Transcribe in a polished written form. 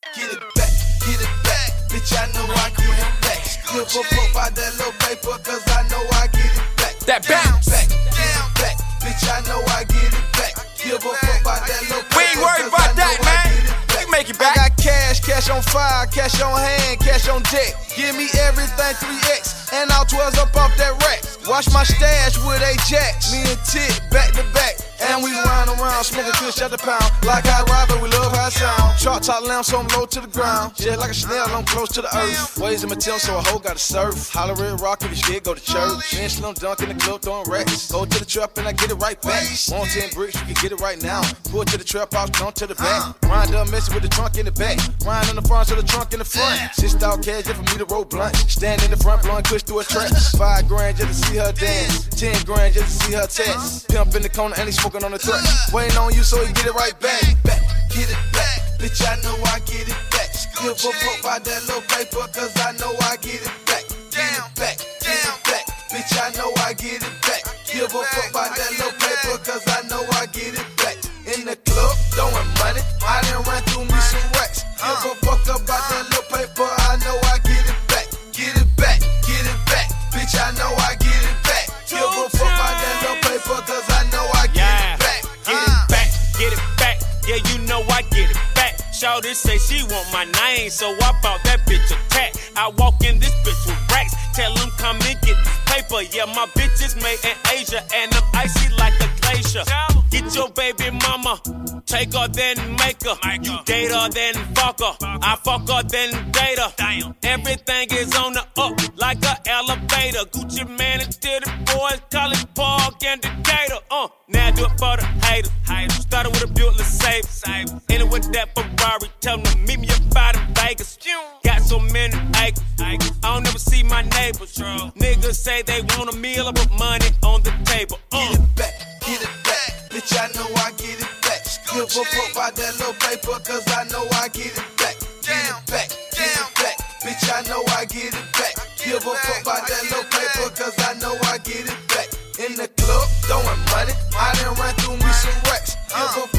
get it back, bitch, I know I get it back. Give a fuck about that little paper, cause I know I get it back. That bounce. Get it back, bitch, I know I get it back. Give a fuck about that little paper. We ain't worried about that, man. We can make it back. I got cash on fire, cash on hand, cash on deck. Give me everything 3X, and all 12s up off that rack. Watch my stash with Ajax, me and Tit back to back. And we run around, smoking kush at the pound. Like I ride, but we love how it sound. Chart top lamb, so I'm low to the ground. Just like a snail, I'm close to the earth. Ways in my tail, so a hoe gotta surf. Holler red rock if you shit, go to church. Me and Slim Dunk in the club throwing racks. Go to the trap and I get it right back. Want 10 bricks, you can get it right now. Pull to the trap house, jump to the back. Ryan done messing with the trunk in the back. Ryan on the front, so the trunk in the front. 6 cash just for me to roll blunt. Stand in the front, blowing kush through a trap. 5 grand just to see her dance. 10 grand just to see her test. Pimp in the corner and he smoking on the track. Waiting on you so he get it right back. Get it back, bitch, I know I get it back. Give a fuck about that little paper, cause I know I get it back. Get it back, bitch, I know I get it back. Give a fuck about that little paper, cause I know I get it back. In the club, throwing money, I done ran through me some racks. Give a fuck about that little paper, I know I get it back. Get it back, bitch, I know I get it back. Give a fuck about that little paper, cause I know I get it back. Get it back, yeah, you know I get it back. Shawty say she want my name, so I bought that bitch a tat. I walk in this bitch with racks, tell them come and get this paper. Yeah, my bitch is made in Asia, and I'm icy like a glacier. Get your baby mama, take her then make her. You date her then fuck her, I fuck her then date her. Everything is on the up like an elevator. Gucci man and the boys, College Park and Decatur. Now do it for the haters. Started with a Buick LeSabre, ended with that Ferrari. Tell them to meet me up out in Vegas. Got so many acres, I don't never see my neighbors. Niggas say they want a meal, I put money on the table. Get it back, bitch, I know I get it back. Give a fuck about that little paper, cause I know I get it back. Get it back, bitch, I know I get it back. Give a fuck about that little paper, cause I know I get it back. In the club, throwing money, I done ran through me some racks. Give a